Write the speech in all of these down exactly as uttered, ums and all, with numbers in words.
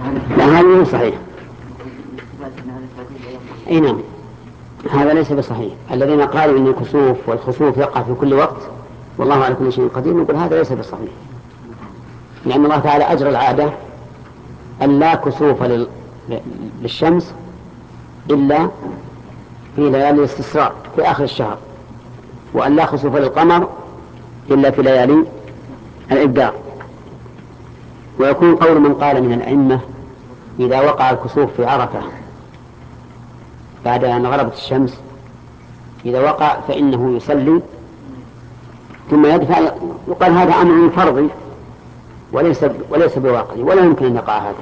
لا هذا صحيح. اي نعم، هذا ليس بصحيح. الذين قالوا ان الكسوف والخسوف يقع في كل وقت والله على كل شيء قدير، نقول هذا ليس بصحيح، لأن الله تعالى أجرى العادة أن لا كسوف للشمس إلا في ليالي الاستسراء في آخر الشهر، وأن لا خسوف للقمر إلا في ليالي الإبدار. ويكون قول من قال من الأئمة إذا وقع الكسوف في عرفة بعد أن غربت الشمس، إذا وقع فإنه يصلي ثم يدفع، يقال هذا أمر فرضي وليس وليس بواقعي، ولا يمكن أن يقع هذا.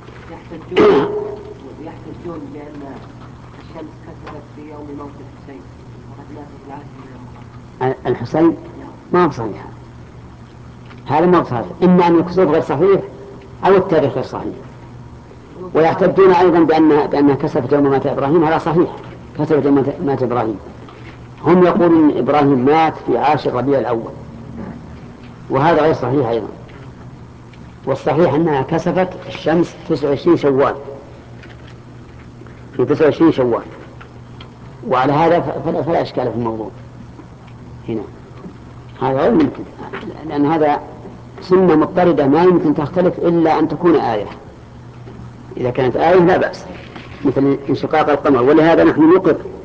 يحتجون بأن الشمس كسرت في يوم موت الحسين وقد مات في العاشر من الحسين ما هو صحيح، هذا ما هو صحيح، إما أن الكسوف غير صحيح أو التاريخ غير صحيح. ويحتجون أيضا بأن بأنها كسفت يوم مات إبراهيم، هذا صحيح، كسفت يوم مات إبراهيم. هم يقولون إن إبراهيم مات في عاشر ربيع الأول، وهذا غير صحيح أيضا. والصحيح أنها كسفت الشمس تسعة وعشرين شوال، في تسعة وعشرين شوال، وعلى هذا فلا, فلا إشكال في الموضوع هنا. هذا غير ممكن، لأن هذا سنة مضطردة ما يمكن تختلف إلا أن تكون آية. إذا كانت آية لا بأس، مثل انشقاق القمر. ولهذا نحن نقر